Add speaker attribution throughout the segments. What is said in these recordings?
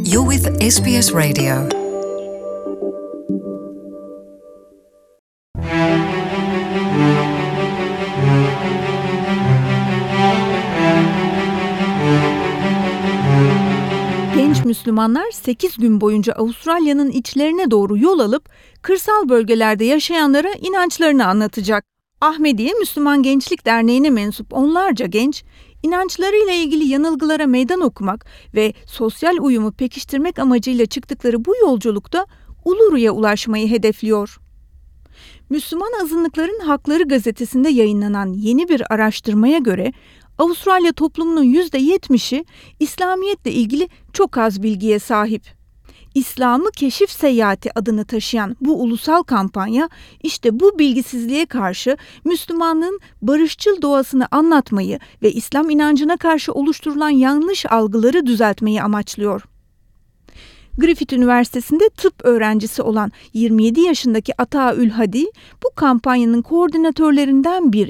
Speaker 1: You're with SBS Radio.
Speaker 2: Genç Müslümanlar 8 gün boyunca Avustralya'nın içlerine doğru yol alıp kırsal bölgelerde yaşayanlara inançlarını anlatacak. Ahmediye Müslüman Gençlik Derneği'ne mensup onlarca genç, inançlarıyla ilgili yanılgılara meydan okumak ve sosyal uyumu pekiştirmek amacıyla çıktıkları bu yolculukta Uluru'ya ulaşmayı hedefliyor. Müslüman Azınlıkların Hakları gazetesinde yayınlanan yeni bir araştırmaya göre Avustralya toplumunun %70'i İslamiyetle ilgili çok az bilgiye sahip. İslam'ı Keşif Seyahati adını taşıyan bu ulusal kampanya işte bu bilgisizliğe karşı Müslümanlığın barışçıl doğasını anlatmayı ve İslam inancına karşı oluşturulan yanlış algıları düzeltmeyi amaçlıyor. Griffith Üniversitesi'nde tıp öğrencisi olan 27 yaşındaki Ata Ülhadi bu kampanyanın koordinatörlerinden biri.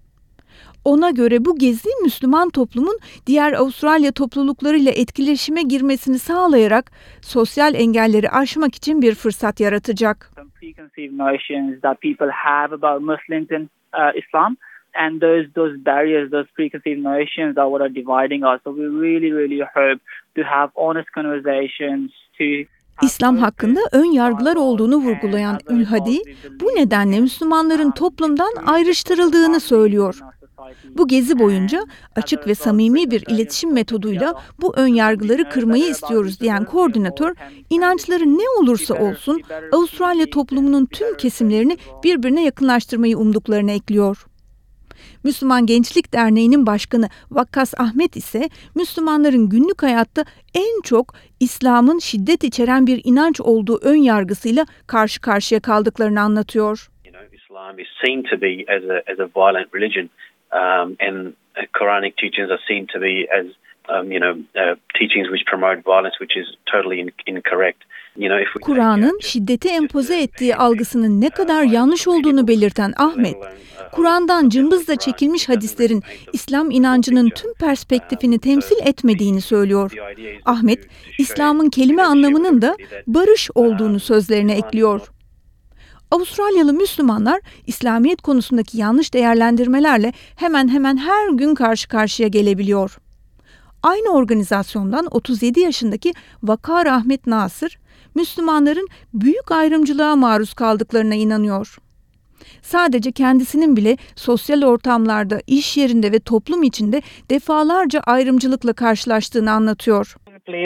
Speaker 2: Ona göre bu gezi Müslüman toplumun diğer Avustralya topluluklarıyla etkileşime girmesini sağlayarak sosyal engelleri aşmak için bir fırsat yaratacak.
Speaker 3: Preconceived notions that people have about Muslims and Islam, and those barriers, those preconceived notions are what are dividing us. So we really hope to have honest conversations to
Speaker 2: İslam hakkında ön yargılar olduğunu vurgulayan Ülhadi, bu nedenle Müslümanların toplumdan ayrıştırıldığını söylüyor. Bu gezi boyunca açık ve samimi bir iletişim metoduyla bu ön yargıları kırmayı istiyoruz diyen koordinatör, inançları ne olursa olsun Avustralya toplumunun tüm kesimlerini birbirine yakınlaştırmayı umduklarını ekliyor. Müslüman Gençlik Derneği'nin başkanı Vakkas Ahmet ise Müslümanların günlük hayatta en çok İslam'ın şiddet içeren bir inanç olduğu ön yargısıyla karşı karşıya kaldıklarını anlatıyor.
Speaker 4: Islam is seen to be as a violent religion, and Quranic teachings are seen to be as teachings which promote violence, which is totally incorrect.
Speaker 2: Kur'an'ın şiddeti empoze ettiği algısının ne kadar yanlış olduğunu belirten Ahmet, Kur'an'dan cımbızla çekilmiş hadislerin İslam inancının tüm perspektifini temsil etmediğini söylüyor. Ahmet, İslam'ın kelime anlamının da barış olduğunu sözlerine ekliyor. Avustralyalı Müslümanlar İslamiyet konusundaki yanlış değerlendirmelerle hemen hemen her gün karşı karşıya gelebiliyor. Aynı organizasyondan 37 yaşındaki Vakar Ahmet Nasır, Müslümanların büyük ayrımcılığa maruz kaldıklarına inanıyor. Sadece kendisinin bile sosyal ortamlarda, iş yerinde ve toplum içinde defalarca ayrımcılıkla karşılaştığını anlatıyor.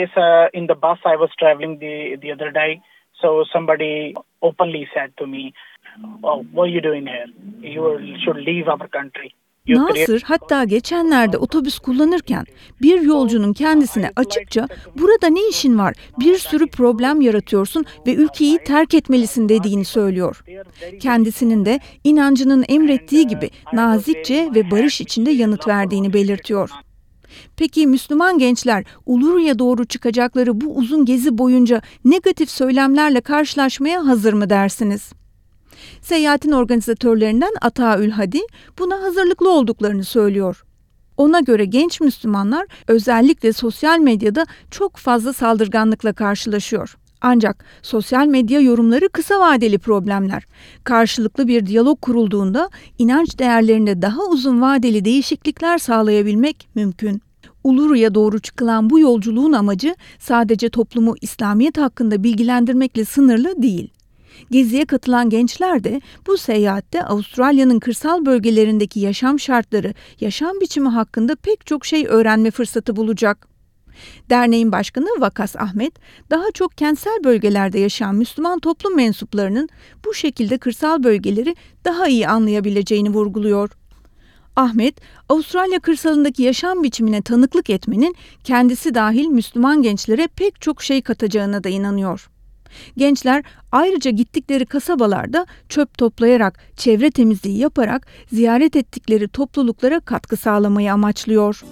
Speaker 5: In the bus I was traveling the other day, so somebody openly said to me, "Oh, what are you doing here? You should leave our country."
Speaker 2: Nasır hatta geçenlerde otobüs kullanırken bir yolcunun kendisine açıkça "Burada ne işin var? Bir sürü problem yaratıyorsun ve ülkeyi terk etmelisin" dediğini söylüyor. Kendisinin de inancının emrettiği gibi nazikçe ve barış içinde yanıt verdiğini belirtiyor. Peki Müslüman gençler Uluru'ya doğru çıkacakları bu uzun gezi boyunca negatif söylemlerle karşılaşmaya hazır mı dersiniz? Seyahatin organizatörlerinden Ata Ülhadi buna hazırlıklı olduklarını söylüyor. Ona göre genç Müslümanlar özellikle sosyal medyada çok fazla saldırganlıkla karşılaşıyor. Ancak sosyal medya yorumları kısa vadeli problemler. Karşılıklı bir diyalog kurulduğunda inanç değerlerinde daha uzun vadeli değişiklikler sağlayabilmek mümkün. Uluru'ya doğru çıkılan bu yolculuğun amacı sadece toplumu İslamiyet hakkında bilgilendirmekle sınırlı değil. Geziye katılan gençler de bu seyahatte Avustralya'nın kırsal bölgelerindeki yaşam şartları, yaşam biçimi hakkında pek çok şey öğrenme fırsatı bulacak. Derneğin başkanı Vakkas Ahmet, daha çok kentsel bölgelerde yaşayan Müslüman toplum mensuplarının bu şekilde kırsal bölgeleri daha iyi anlayabileceğini vurguluyor. Ahmet, Avustralya kırsalındaki yaşam biçimine tanıklık etmenin kendisi dahil Müslüman gençlere pek çok şey katacağına da inanıyor. Gençler ayrıca gittikleri kasabalarda çöp toplayarak, çevre temizliği yaparak ziyaret ettikleri topluluklara katkı sağlamayı amaçlıyor.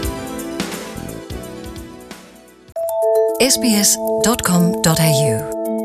Speaker 1: sbs.com.au